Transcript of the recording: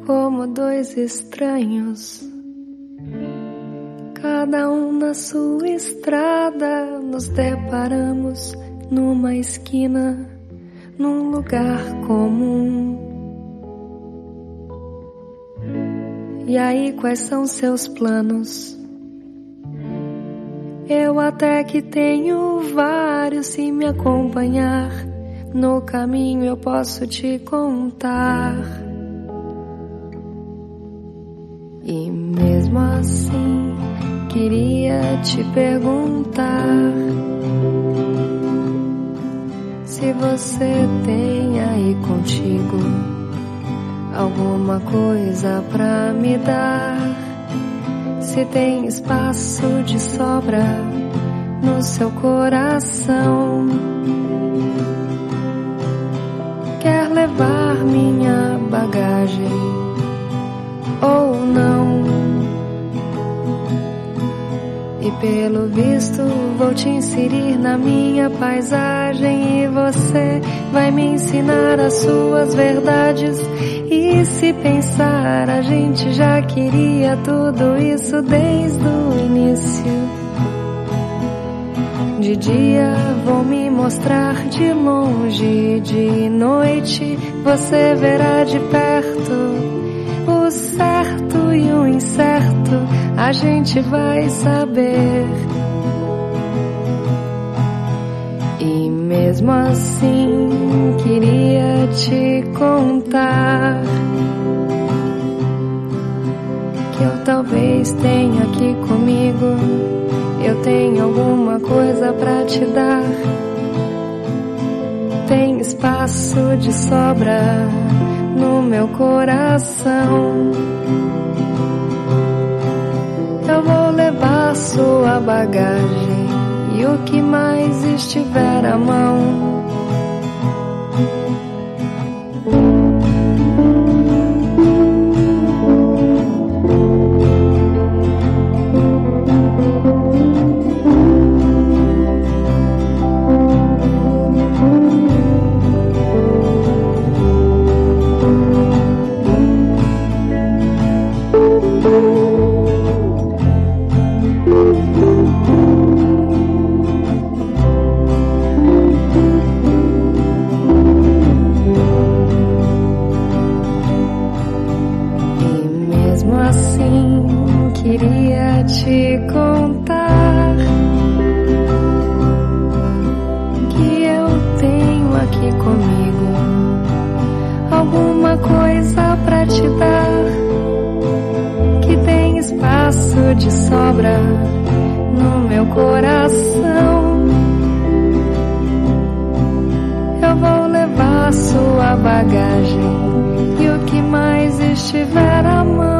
como dois estranhos, cada um na sua estrada, nos deparamos numa esquina, num lugar comum. E aí, quais são seus planos? Eu até que tenho vários, se me acompanhar no caminho eu posso te contar. E mesmo assim, queria te perguntar se você tem aí contigo alguma coisa pra me dar, se tem espaço de sobra no seu coração. Quer levar minha bagagem ou não? E pelo visto vou te inserir na minha paisagem, e você vai me ensinar as suas verdades. E se pensar, a gente já queria tudo isso desde o início. De dia vou me mostrar de longe, de noite você verá de perto. O certo e o incerto a gente vai saber. E mesmo assim queria te contar que eu talvez tenha aqui comigo, eu tenho alguma coisa pra te dar. Tem espaço de sobra no meu coração. Eu vou levar sua bagagem e o que mais estiver à mão. Queria te contar que eu tenho aqui comigo alguma coisa pra te dar, que tem espaço de sobra no meu coração. Eu vou levar sua bagagem e o que mais estiver à mão.